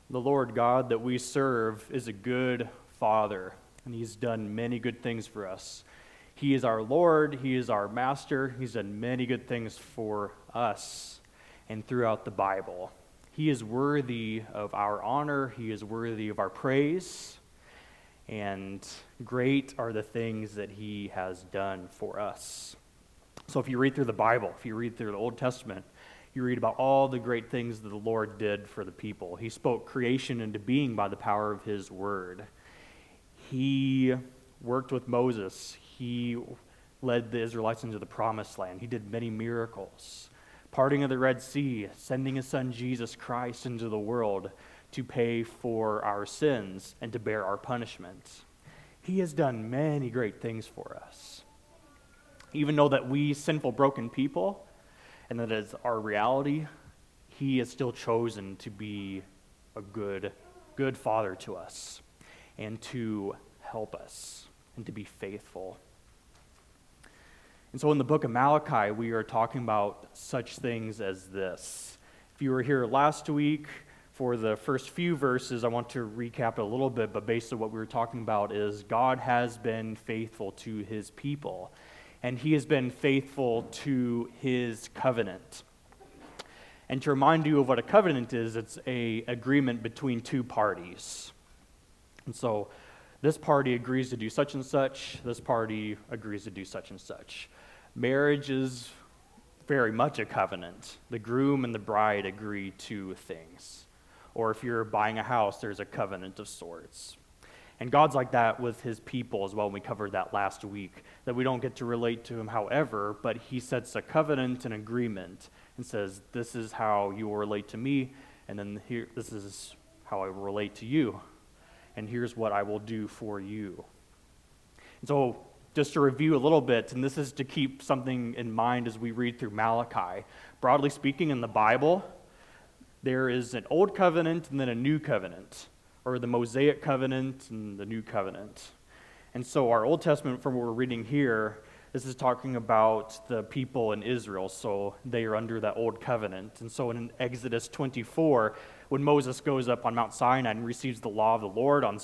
The Lord God that we serve is a good Father, and He's done many good things for us. He is our Lord, He is our Master, He's done many good things for us and throughout the Bible. He is worthy of our honor, He is worthy of our praise, and great are the things that He has done for us. So if you read through the Bible, if you read through the Old Testament, you read about all the great things that the Lord did for the people. He spoke creation into being by the power of His word. He worked with Moses. He led the Israelites into the promised land. He did many miracles. Parting of the Red Sea, sending His Son Jesus Christ into the world to pay for our sins and to bear our punishment. He has done many great things for us. Even though that we sinful, broken people, and that is our reality, He has still chosen to be a good Father to us and to help us and to be faithful. And so in the book of Malachi, we are talking about such things as this. If you were here last week for the first few verses, I want to recap it a little bit, but basically what we were talking about is God has been faithful to His people. And He has been faithful to His covenant. And to remind you of what a covenant is, it's an agreement between two parties. And so this party agrees to do such and such, this party agrees to do such and such. Marriage is very much a covenant. The groom and the bride agree to things. Or if you're buying a house, there's a covenant of sorts. And God's like that with His people as well. We covered that last week, that we don't get to relate to Him however, but He sets a covenant and agreement and says, this is how you will relate to me, and then here, this is how I will relate to you, and here's what I will do for you. And so just to review a little bit, and this is to keep something in mind as we read through Malachi. Broadly speaking, in the Bible, there is an old covenant and then a new covenant, or the Mosaic covenant and the new covenant. And so our Old Testament, from what we're reading here, this is talking about the people in Israel, so they are under that old covenant. And so in Exodus 24, when Moses goes up on Mount Sinai and receives the law of the Lord on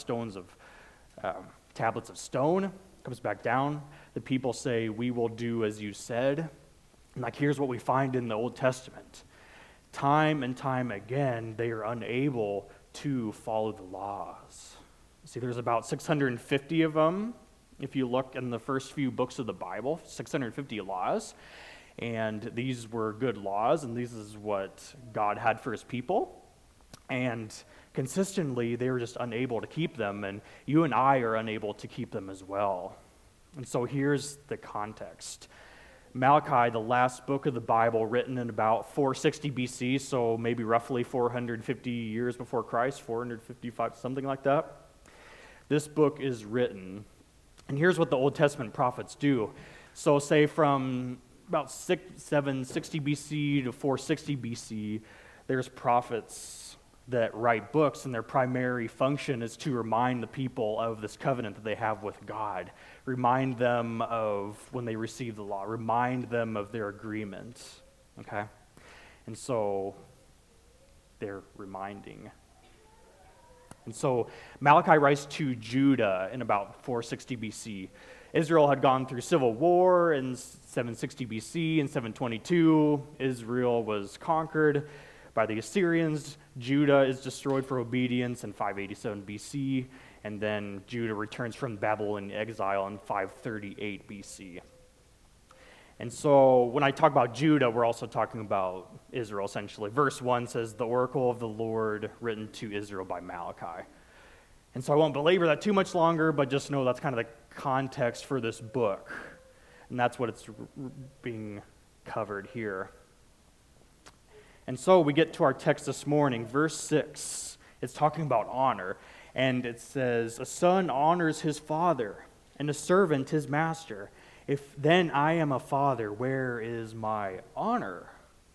tablets of stone, comes back down, the people say, we will do as you said. And here's what we find in the Old Testament. Time and time again, they are unable to follow the laws. See, there's about 650 of them. If you look in the first few books of the Bible, 650 laws. And these were good laws, and this is what God had for His people. And consistently, they were just unable to keep them, and you and I are unable to keep them as well. And so here's the context. Malachi, the last book of the Bible, written in about 460 BC, so maybe roughly 450 years before Christ, 455, something like that. This book is written, and here's what the Old Testament prophets do. So say from about 760 BC to 460 BC, there's prophets that write books, and their primary function is to remind the people of this covenant that they have with God, remind them of when they receive the law, remind them of their agreement, okay? And so they're reminding. And so Malachi writes to Judah in about 460 BC. Israel had gone through civil war in 760 BC. In 722, Israel was conquered by the Assyrians. Judah is destroyed for obedience in 587 BC, and then Judah returns from Babylon exile in 538 BC. And so when I talk about Judah, we're also talking about Israel, essentially. Verse 1 says, the oracle of the Lord written to Israel by Malachi. And so I won't belabor that too much longer, but just know that's kind of the context for this book. And that's what it's being covered here. And so we get to our text this morning, verse 6. It's talking about honor. And it says, a son honors his father, and a servant his master. If then I am a father, where is my honor?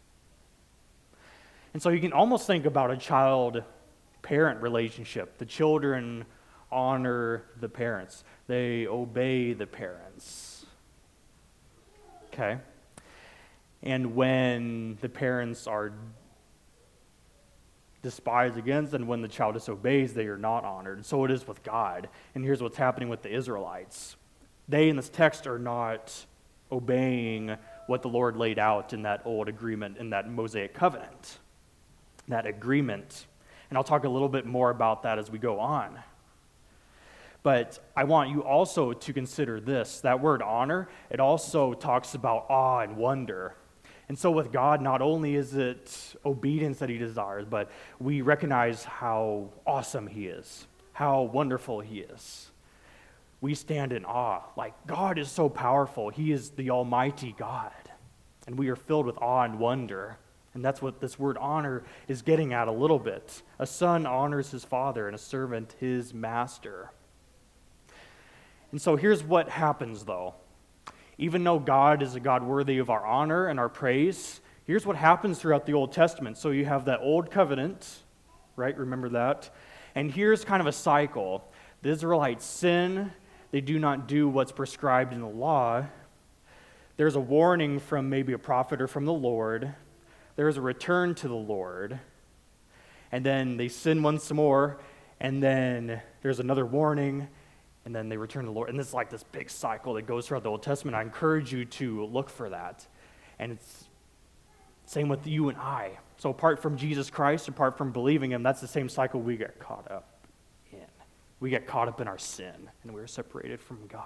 And so you can almost think about a child-parent relationship. The children honor the parents. They obey the parents. Okay? And when the parents are despise against, and when the child disobeys, they are not honored. And so it is with God. And here's what's happening with the Israelites. They, in this text, are not obeying what the Lord laid out in that old agreement, in that Mosaic covenant, that agreement. And I'll talk a little bit more about that as we go on. But I want you also to consider this. That word honor, it also talks about awe and wonder. And so with God, not only is it obedience that he desires, but we recognize how awesome he is, how wonderful he is. We stand in awe. Like, God is so powerful. He is the almighty God. And we are filled with awe and wonder. And that's what this word honor is getting at a little bit. A son honors his father, and a servant his master. And so here's what happens, though. Even though God is a God worthy of our honor and our praise, here's what happens throughout the Old Testament. So you have that old covenant, right? Remember that? And here's kind of a cycle. The Israelites sin. They do not do what's prescribed in the law. There's a warning from maybe a prophet or from the Lord. There's a return to the Lord. And then they sin once more. And then there's another warning. And then they return to the Lord. And it's like this big cycle that goes throughout the Old Testament. I encourage you to look for that. And it's same with you and I. So apart from Jesus Christ, apart from believing him, that's the same cycle we get caught up in. We get caught up in our sin, and we're separated from God.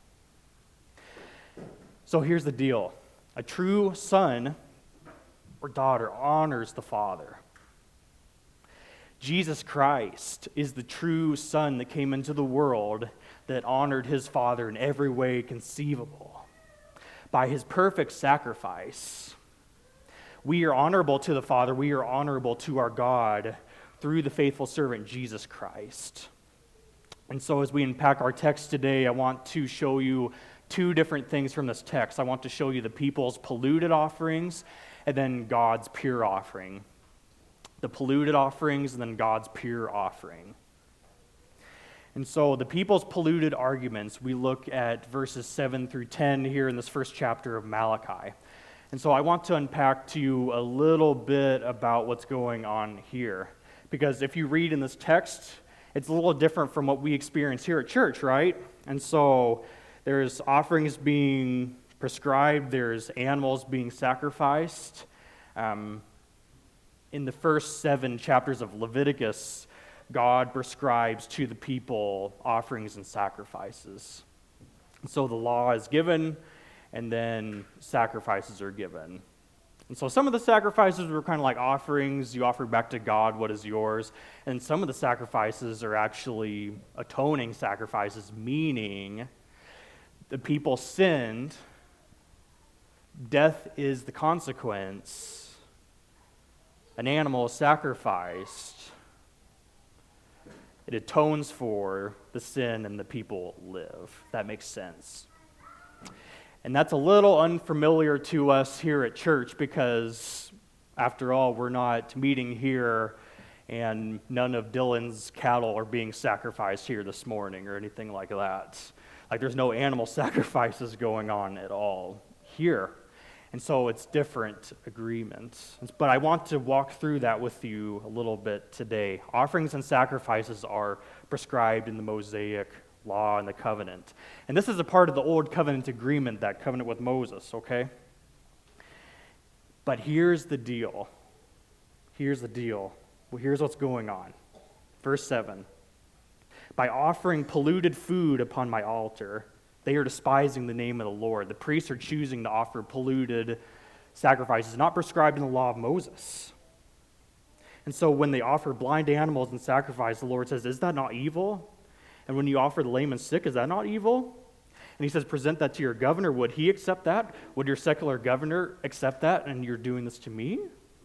So here's the deal. A true son or daughter honors the Father. Jesus Christ is the true Son that came into the world that honored his Father in every way conceivable. By his perfect sacrifice, we are honorable to the Father, we are honorable to our God through the faithful servant Jesus Christ. And so as we unpack our text today, I want to show you two different things from this text. I want to show you the people's polluted offerings and then God's pure offering. The polluted offerings and then God's pure offering. And so the people's polluted arguments, we look at verses 7 through 10 here in this first chapter of Malachi. And so I want to unpack to you a little bit about what's going on here. Because if you read in this text, it's a little different from what we experience here at church, right? And so there's offerings being prescribed, there's animals being sacrificed. In the first 7 chapters of Leviticus, God prescribes to the people offerings and sacrifices. And so the law is given, and then sacrifices are given. And so some of the sacrifices were kind of like offerings. You offer back to God what is yours. And some of the sacrifices are actually atoning sacrifices, meaning the people sinned, death is the consequence. An animal is sacrificed. It atones for the sin and the people live. That makes sense. And that's a little unfamiliar to us here at church because, after all, we're not meeting here and none of Dylan's cattle are being sacrificed here this morning or anything like that. Like there's no animal sacrifices going on at all here. And so it's different agreements. But I want to walk through that with you a little bit today. Offerings and sacrifices are prescribed in the Mosaic law and the covenant. And this is a part of the old covenant agreement, that covenant with Moses, okay? But here's the deal. Here's the deal. Well, here's what's going on. Verse 7. By offering polluted food upon my altar, they are despising the name of the Lord. The priests are choosing to offer polluted sacrifices, not prescribed in the law of Moses. And so when they offer blind animals in sacrifice, the Lord says, is that not evil? And when you offer the lame and sick, is that not evil? And he says, present that to your governor. Would he accept that? Would your secular governor accept that? And you're doing this to me?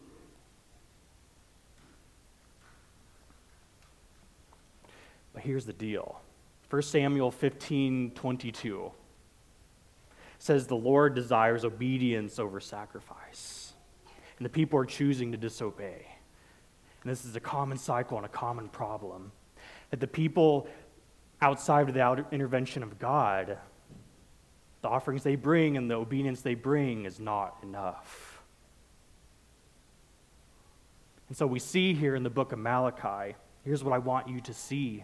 But here's the deal. 1 Samuel 15:22 says the Lord desires obedience over sacrifice. And the people are choosing to disobey. And this is a common cycle and a common problem. That the people outside of the intervention of God, the offerings they bring and the obedience they bring is not enough. And so we see here in the book of Malachi, here's what I want you to see.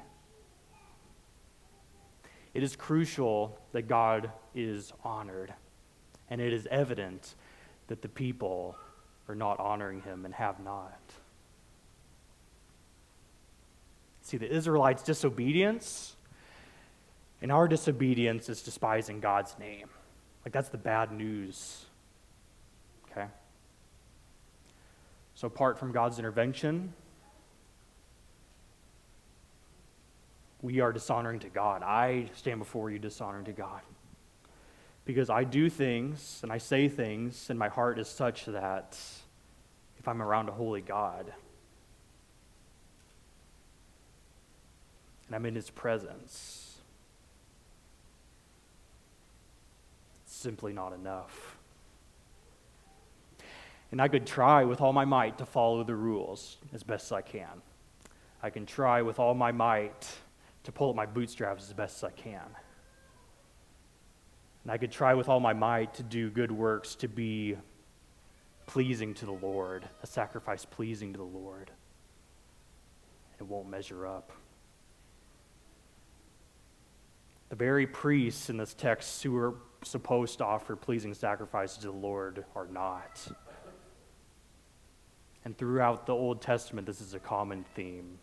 It is crucial that God is honored, and it is evident that the people are not honoring him and have not. See, the Israelites' disobedience and our disobedience is despising God's name. Like, that's the bad news. Okay? So apart from God's intervention, we are dishonoring to God. I stand before you dishonoring to God. Because I do things and I say things, and my heart is such that if I'm around a holy God and I'm in his presence, it's simply not enough. And I could try with all my might to follow the rules as best as I can. I can try with all my might to pull up my bootstraps as best as I can. And I could try with all my might to do good works to be pleasing to the Lord, a sacrifice pleasing to the Lord. It won't measure up. The very priests in this text who are supposed to offer pleasing sacrifices to the Lord are not. And throughout the Old Testament, this is a common theme.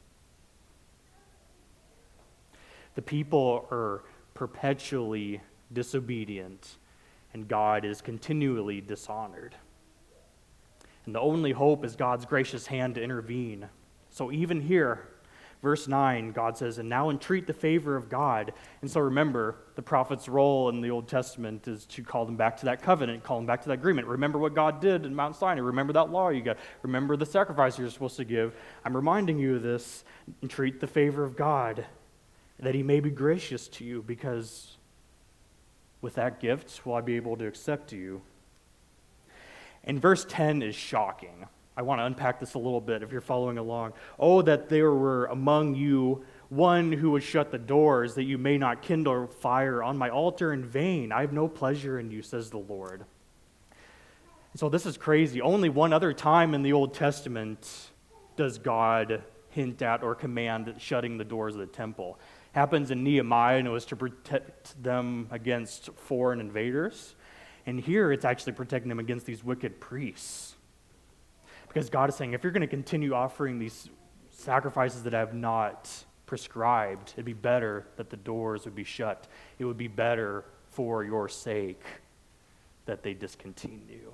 The people are perpetually disobedient, and God is continually dishonored. And the only hope is God's gracious hand to intervene. So even here, verse 9, God says, "And now entreat the favor of God." And so remember, the prophet's role in the Old Testament is to call them back to that covenant, call them back to that agreement. Remember what God did in Mount Sinai. Remember that law you got. Remember the sacrifice you're supposed to give. I'm reminding you of this. Entreat the favor of God, that he may be gracious to you, because with that gift will I be able to accept you. And verse 10 is shocking. I want to unpack this a little bit if you're following along. "Oh, that there were among you one who would shut the doors, that you may not kindle fire on my altar in vain. I have no pleasure in you, says the Lord." So this is crazy. Only one other time in the Old Testament does God hint at or command shutting the doors of the temple. Happens in Nehemiah, and it was to protect them against foreign invaders. And here it's actually protecting them against these wicked priests. Because God is saying, if you're going to continue offering these sacrifices that I have not prescribed, it'd be better that the doors would be shut. It would be better for your sake that they discontinue.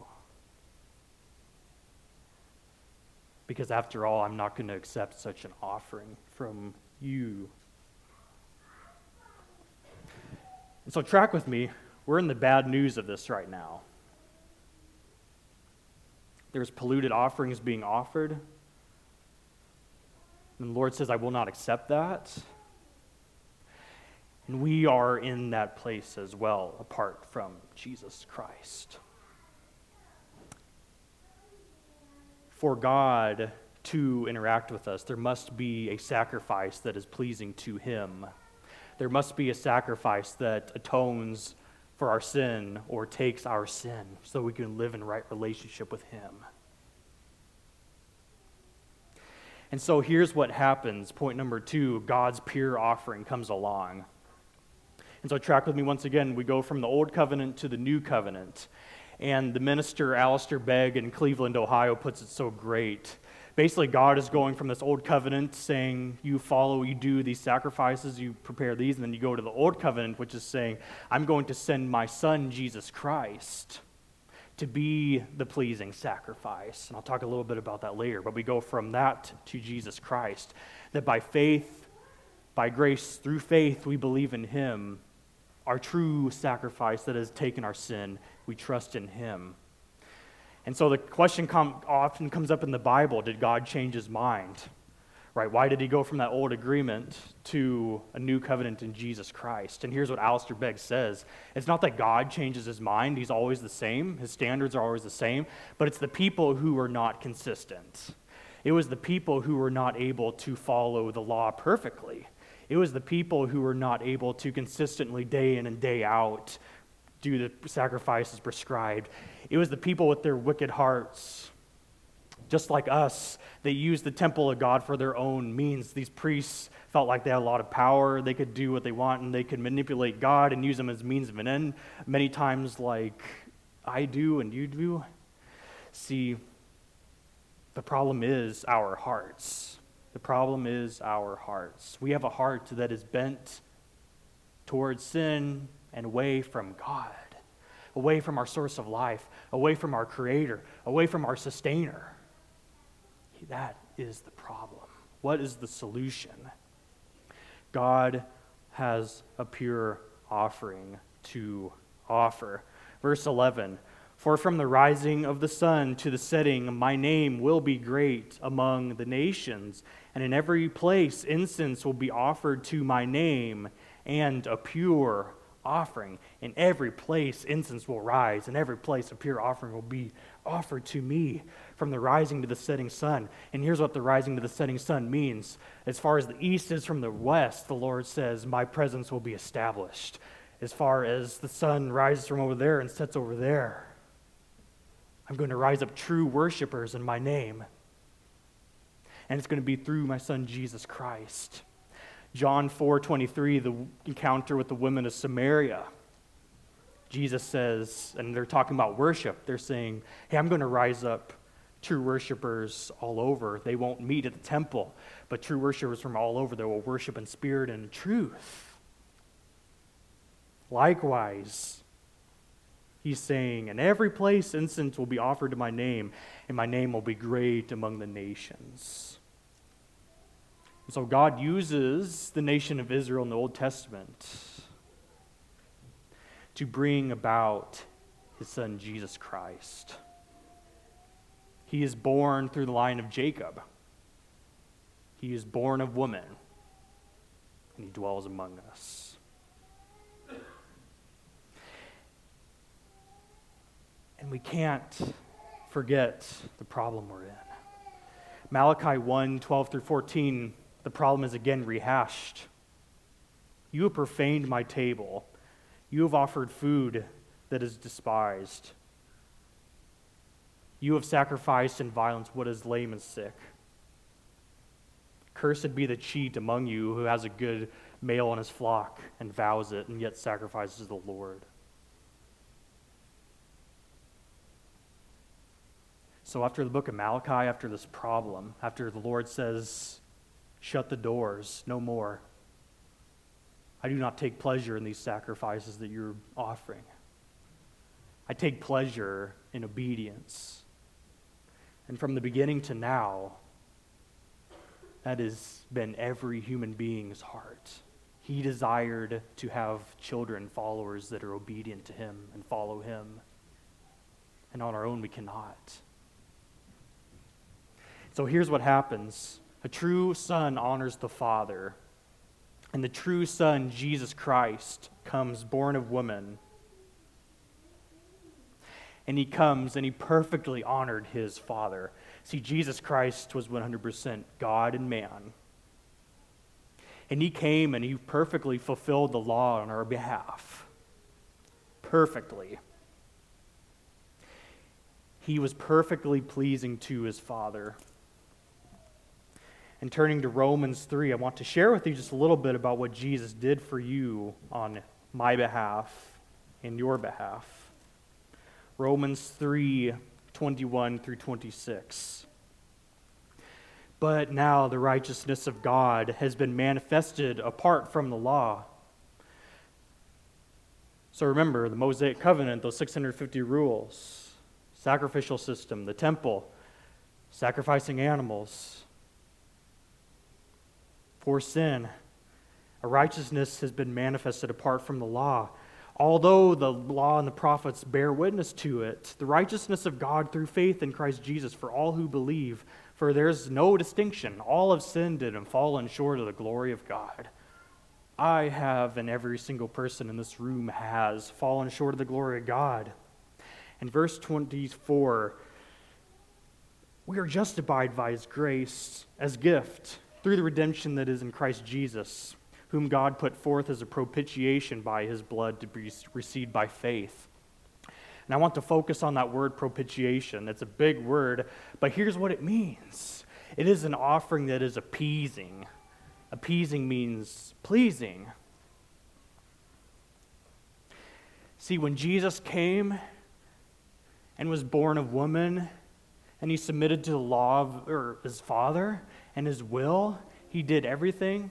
Because after all, I'm not going to accept such an offering from you. And so track with me. We're in the bad news of this right now. There's polluted offerings being offered. And the Lord says, I will not accept that. And we are in that place as well, apart from Jesus Christ. For God to interact with us, there must be a sacrifice that is pleasing to him. There must be a sacrifice that atones for our sin or takes our sin so we can live in right relationship with him. And so here's what happens. Point number 2, God's pure offering comes along. And so track with me once again. We go from the Old Covenant to the New Covenant. And the minister, Alistair Begg in Cleveland, Ohio, puts it so great. Basically, God is going from this Old Covenant saying, you follow, you do these sacrifices, you prepare these, and then you go to the Old Covenant, which is saying, I'm going to send my son, Jesus Christ, to be the pleasing sacrifice. And I'll talk a little bit about that later, but we go from that to Jesus Christ, that by faith, by grace, through faith, we believe in him, our true sacrifice that has taken our sin, we trust in him. And so the question often comes up in the Bible, did God change his mind? Right? Why did he go from that old agreement to a new covenant in Jesus Christ? And here's what Alistair Begg says. It's not that God changes his mind. He's always the same. His standards are always the same. But it's the people who are not consistent. It was the people who were not able to follow the law perfectly. It was the people who were not able to consistently, day in and day out, do the sacrifices prescribed. It was the people with their wicked hearts Just like us, they used the temple of God for their own means. These priests felt like they had a lot of power. They could do what they want, and they could manipulate God and use them as means of an end, many times like I do and you do. See, the problem is our hearts. The problem is our hearts. We have a heart that is bent towards sin and away from God, away from our source of life, away from our Creator, away from our Sustainer. That is the problem. What is the solution? God has a pure offering to offer. Verse 11, "For from the rising of the sun to the setting, my name will be great among the nations, and in every place incense will be offered to my name, and a pure offering. In every place incense will rise, in every place a pure offering will be offered to me from the rising to the setting sun." And here's what the rising to the setting sun means. As far as the east is from the west, the Lord says, my presence will be established. As far as the sun rises from over there and sets over there, I'm going to rise up true worshipers in my name. And it's going to be through my son Jesus Christ. John 4:23, the encounter with the women of Samaria. Jesus says, and they're talking about worship, they're saying, hey, I'm going to rise up true worshipers all over. They won't meet at the temple, but true worshipers from all over, they will worship in spirit and in truth. Likewise, he's saying, in every place incense will be offered to my name, and my name will be great among the nations. So God uses the nation of Israel in the Old Testament to bring about his son Jesus Christ. He is born through the line of Jacob. He is born of woman, and he dwells among us. And we can't forget the problem we're in. Malachi 1:12-14, the problem is again rehashed. You have profaned my table. You have offered food that is despised. You have sacrificed in violence what is lame and sick. Cursed be the cheat among you who has a good male in his flock and vows it and yet sacrifices the Lord. So after the book of Malachi, after this problem, after the Lord says, shut the doors, no more, I do not take pleasure in these sacrifices that you're offering. I take pleasure in obedience. And from the beginning to now, that has been every human being's heart. He desired to have children, followers that are obedient to him and follow him. And on our own, we cannot. So here's what happens. A true son honors the Father. And the true Son, Jesus Christ, comes born of woman. And he comes and he perfectly honored his Father. See, Jesus Christ was 100% God and man. And he came and he perfectly fulfilled the law on our behalf. Perfectly. He was perfectly pleasing to his Father. And turning to Romans 3, I want to share with you just a little bit about what Jesus did for you on my behalf and your behalf. Romans 3:21-26. But now the righteousness of God has been manifested apart from the law. So remember, the Mosaic covenant, those 650 rules, sacrificial system, the temple, sacrificing animals. For sin, a righteousness has been manifested apart from the law. Although the law and the prophets bear witness to it, the righteousness of God through faith in Christ Jesus for all who believe, for there's no distinction. All have sinned and fallen short of the glory of God. I have, and every single person in this room has, fallen short of the glory of God. In verse 24, we are justified by his grace as gift, through the redemption that is in Christ Jesus, whom God put forth as a propitiation by his blood to be received by faith. And I want to focus on that word propitiation. It's a big word, but here's what it means. It is an offering that is appeasing. Appeasing means pleasing. See, when Jesus came and was born of woman, and he submitted to the law of his Father and his will, he did everything.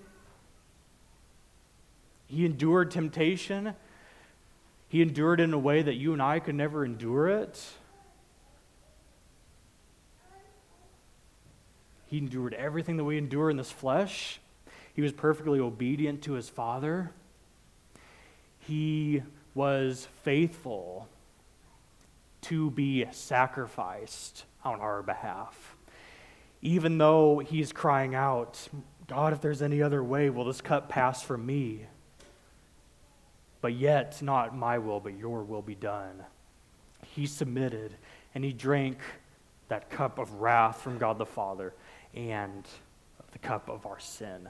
He endured temptation. He endured in a way that you and I could never endure it. He endured everything that we endure in this flesh. He was perfectly obedient to his Father. He was faithful to be sacrificed on our behalf. Even though he's crying out, God, if there's any other way, will this cup pass from me? But yet, not my will, but your will be done. He submitted, and he drank that cup of wrath from God the Father and the cup of our sin.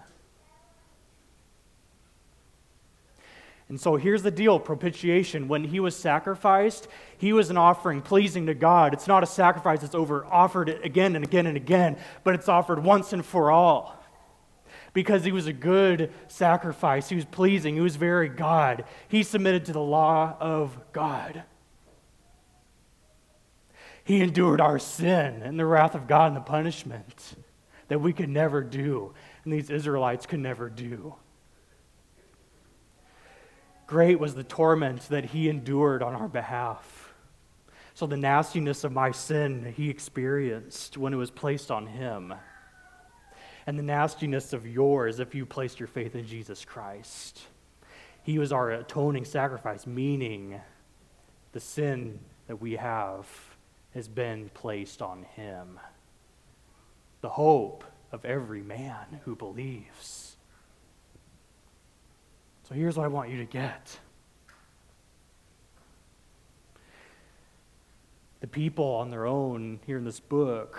And so here's the deal, propitiation. When he was sacrificed, he was an offering pleasing to God. It's not a sacrifice that's offered again and again and again, but it's offered once and for all. Because he was a good sacrifice. He was pleasing. He was very God. He submitted to the law of God. He endured our sin and the wrath of God and the punishment that we could never do, and these Israelites could never do. Great was the torment that he endured on our behalf. So the nastiness of my sin he experienced when it was placed on him. And the nastiness of yours if you placed your faith in Jesus Christ. He was our atoning sacrifice, meaning the sin that we have has been placed on him. The hope of every man who believes. So here's what I want you to get. The people on their own here in this book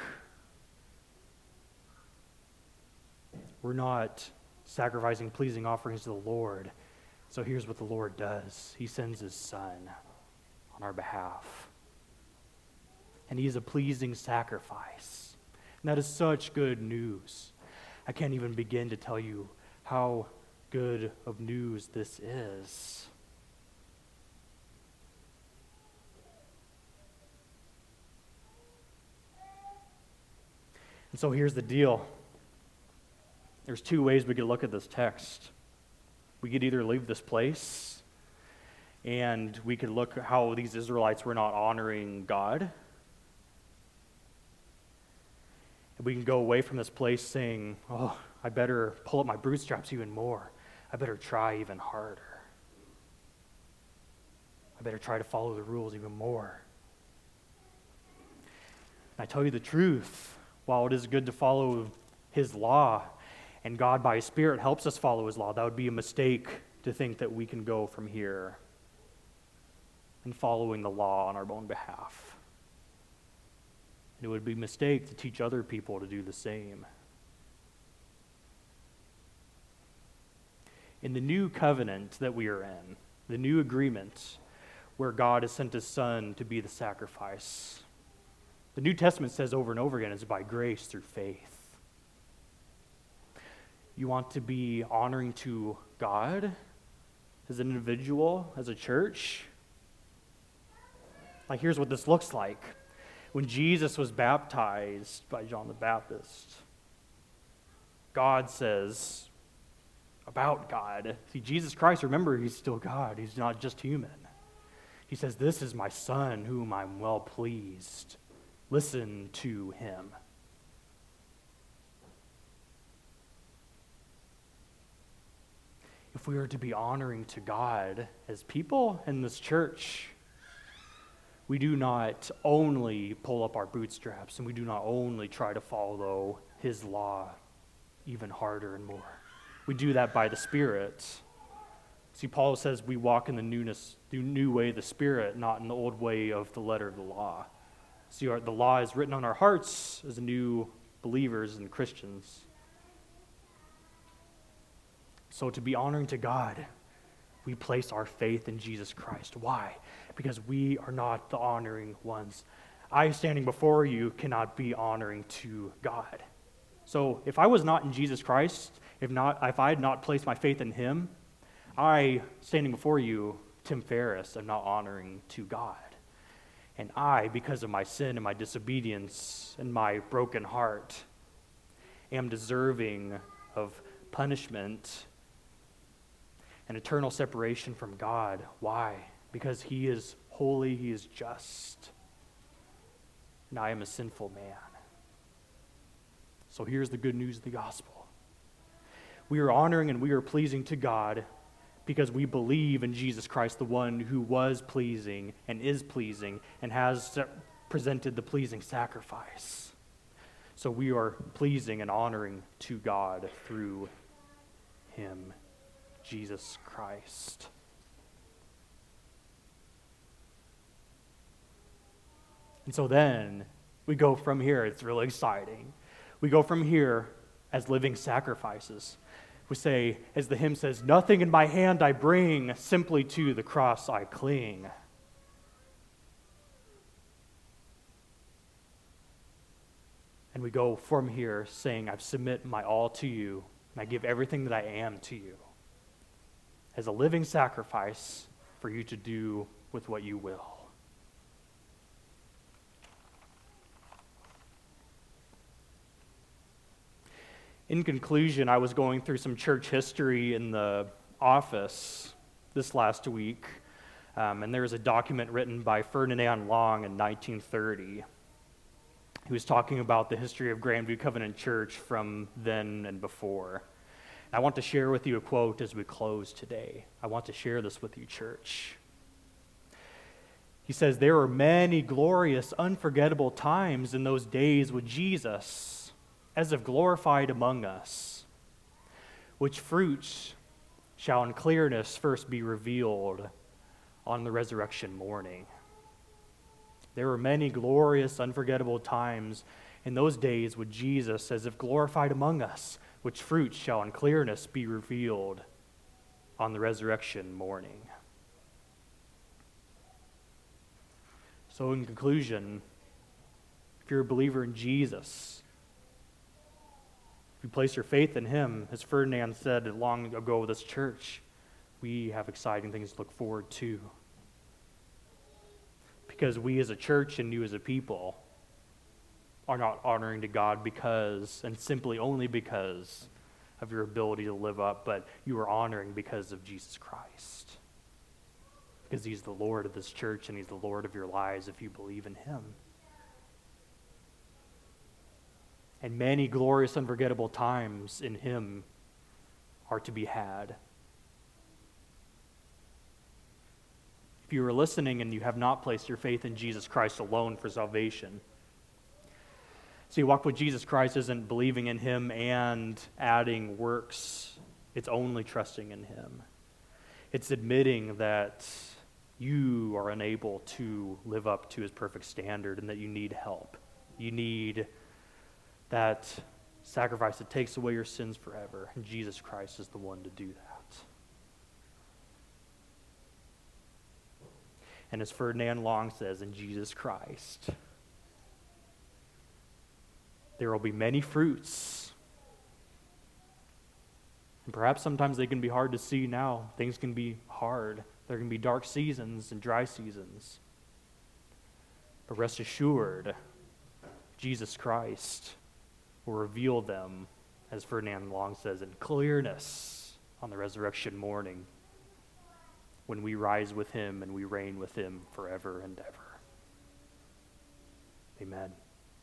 were not sacrificing pleasing offerings to the Lord. So here's what the Lord does. He sends his Son on our behalf. And he is a pleasing sacrifice. And that is such good news. I can't even begin to tell you how good of news this is. And so here's the deal. There's two ways we could look at this text. We could either leave this place and we could look at how these Israelites were not honoring God. And we can go away from this place saying, oh, I better pull up my bootstraps even more. I better try even harder. I better try to follow the rules even more. And I tell you the truth, while it is good to follow his law, and God by his Spirit helps us follow his law, that would be a mistake to think that we can go from here and following the law on our own behalf. And it would be a mistake to teach other people to do the same. In the new covenant that we are in, the new agreement where God has sent his Son to be the sacrifice, the New Testament says over and over again, it's by grace through faith. You want to be honoring to God as an individual, as a church? Like, here's what this looks like. When Jesus was baptized by John the Baptist, God says about God. See, Jesus Christ, remember, he's still God. He's not just human. He says, this is my Son whom I'm well pleased. Listen to him. If we are to be honoring to God as people in this church, we do not only pull up our bootstraps and we do not only try to follow his law even harder and more. We do that by the Spirit. See, Paul says we walk in the new way of the Spirit, not in the old way of the letter of the law. See, the law is written on our hearts as new believers and Christians. So to be honoring to God, We place our faith in Jesus Christ. Why? Because we are not the honoring ones. I, standing before you, cannot be honoring to God. So if I was not in Jesus Christ, if I had not placed my faith in him, I, standing before you, Tim Ferriss, am not honoring to God. And I, because of my sin and my disobedience and my broken heart, am deserving of punishment and eternal separation from God. Why? Because he is holy, he is just, and I am a sinful man. So here's the good news of the gospel. We are honoring and we are pleasing to God because we believe in Jesus Christ, the one who was pleasing and is pleasing and has presented the pleasing sacrifice. So we are pleasing and honoring to God through him, Jesus Christ. And so then we go from here. It's really exciting. We go from here as living sacrifices. We say, as the hymn says, nothing in my hand I bring, simply to the cross I cling. And we go from here saying, I submit my all to you, and I give everything that I am to you as a living sacrifice for you to do with what you will. In conclusion, I was going through some church history in the office this last week, and there was a document written by Ferdinand Long in 1930. He was talking about the history of Grandview Covenant Church from then and before. I want to share with you a quote as we close today. I want to share this with you, church. He says, there were many glorious, unforgettable times in those days with Jesus, as if glorified among us, which fruits shall in clearness first be revealed on the resurrection morning. There were many glorious, unforgettable times in those days with Jesus, as if glorified among us, which fruits shall in clearness be revealed on the resurrection morning. So in conclusion, if you're a believer in Jesus, if you place your faith in him, as Ferdinand said long ago with this church, we have exciting things to look forward to. Because we as a church and you as a people are not honoring to God because, and simply only because of your ability to live up, but you are honoring because of Jesus Christ. Because he's the Lord of this church and he's the Lord of your lives if you believe in him. And many glorious, unforgettable times in him are to be had. If you are listening and you have not placed your faith in Jesus Christ alone for salvation, see, walk with Jesus Christ isn't believing in him and adding works. It's only trusting in him. It's admitting that you are unable to live up to his perfect standard and that you need help. You need that sacrifice that takes away your sins forever. And Jesus Christ is the one to do that. And as Ferdinand Long says, in Jesus Christ, there will be many fruits. And perhaps sometimes they can be hard to see now. Things can be hard. There can be dark seasons and dry seasons. But rest assured, Jesus Christ will reveal them, as Ferdinand Long says, in clearness on the resurrection morning when we rise with him and we reign with him forever and ever. Amen.